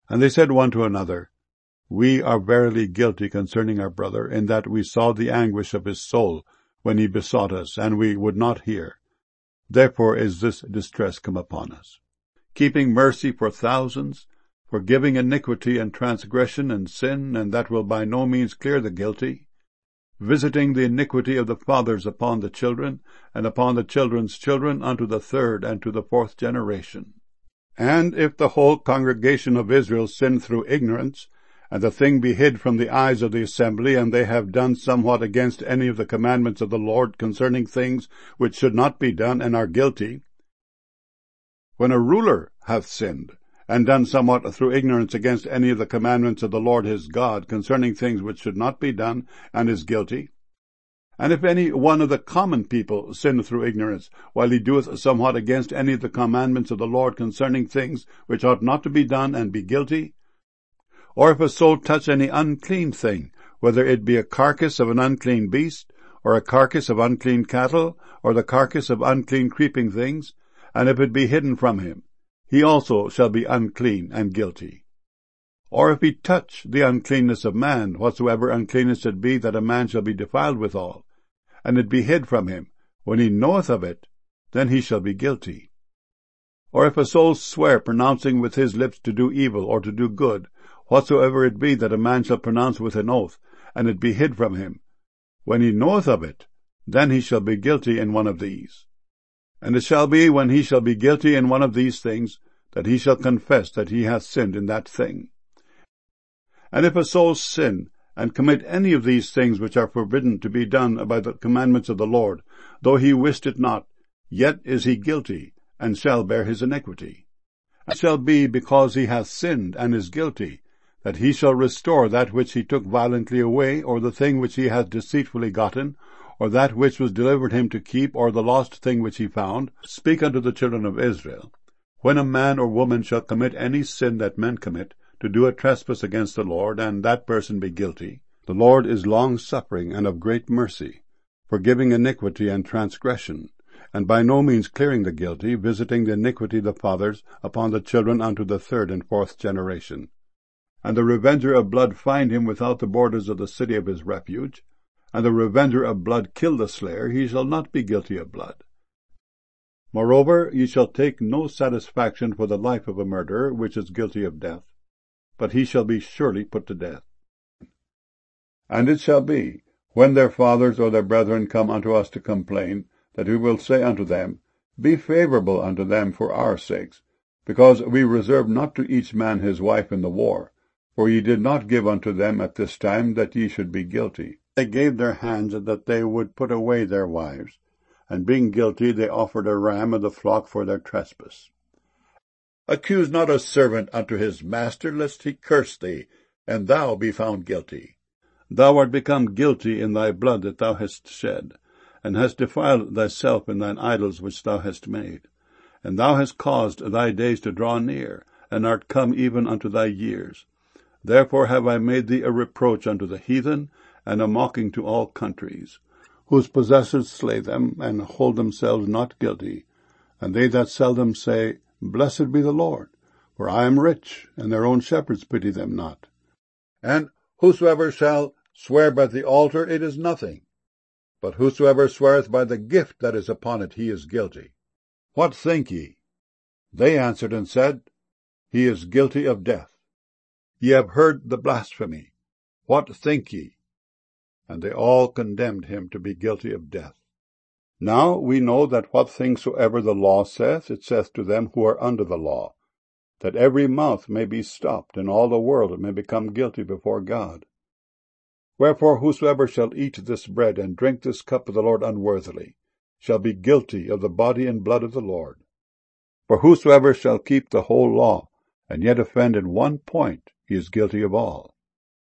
And they said one to another, We are verily guilty concerning our brother, in that we saw the anguish of his soul when he besought us, and we would not hear. Therefore is this distress come upon us. Keeping mercy for thousands, forgiving iniquity and transgression and sin, and that will by no means clear the guilty, visiting the iniquity of the fathers upon the children, and upon the children's children unto the third and to the fourth generation. And if the whole congregation of Israel sin through ignorance, and the thing be hid from the eyes of the assembly, and they have done somewhat against any of the commandments of the Lord concerning things which should not be done, and are guilty, when a ruler hath sinned, and done somewhat through ignorance against any of the commandments of the Lord his God concerning things which should not be done, and is guilty, and if any one of the common people sin through ignorance, while he doeth somewhat against any of the commandments of the Lord concerning things which ought not to be done, and be guilty, or if a soul touch any unclean thing, whether it be a carcass of an unclean beast, or a carcass of unclean cattle, or the carcass of unclean creeping things, and if it be hidden from him, he also shall be unclean and guilty. Or if he touch the uncleanness of man, whatsoever uncleanness it be that a man shall be defiled withal, and it be hid from him, when he knoweth of it, then he shall be guilty. Or if a soul swear, pronouncing with his lips to do evil or to do good, whatsoever it be that a man shall pronounce with an oath, and it be hid from him, when he knoweth of it, then he shall be guilty in one of these. And it shall be, when he shall be guilty in one of these things, that he shall confess that he hath sinned in that thing. And if a soul sin, and commit any of these things which are forbidden to be done by the commandments of the Lord, though he wist it not, yet is he guilty, and shall bear his iniquity. It shall be, because he hath sinned and is guilty, that he shall restore that which he took violently away, or the thing which he hath deceitfully gotten, or that which was delivered him to keep, or the lost thing which he found. Speak unto the children of Israel, when a man or woman shall commit any sin that men commit, to do a trespass against the Lord, and that person be guilty, the Lord is long-suffering and of great mercy, forgiving iniquity and transgression, and by no means clearing the guilty, visiting the iniquity of the fathers upon the children unto the third and fourth generation. And the revenger of blood find him without the borders of the city of his refuge, and the revenger of blood kill the slayer, he shall not be guilty of blood. Moreover, ye shall take no satisfaction for the life of a murderer, which is guilty of death, but he shall be surely put to death. And it shall be, when their fathers or their brethren come unto us to complain, that we will say unto them, Be favorable unto them for our sakes, because we reserve not to each man his wife in the war, for ye did not give unto them at this time that ye should be guilty. They gave their hands that they would put away their wives, and being guilty they offered a ram of the flock for their trespass. Accuse not a servant unto his master, lest he curse thee, and thou be found guilty. Thou art become guilty in thy blood that thou hast shed, and hast defiled thyself in thine idols which thou hast made. And thou hast caused thy days to draw near, and art come even unto thy years. Therefore have I made thee a reproach unto the heathen, and a mocking to all countries, whose possessors slay them, and hold themselves not guilty. And they that sell them say, Blessed be the Lord, for I am rich, and their own shepherds pity them not. And whosoever shall swear by the altar, it is nothing. But whosoever sweareth by the gift that is upon it, he is guilty. What think ye? They answered and said, He is guilty of death. Ye have heard the blasphemy. What think ye? And they all condemned him to be guilty of death. Now we know that what things soever the law saith, it saith to them who are under the law, that every mouth may be stopped, and all the world may become guilty before God. Wherefore whosoever shall eat this bread and drink this cup of the Lord unworthily shall be guilty of the body and blood of the Lord. For whosoever shall keep the whole law, and yet offend in one point, he is guilty of all.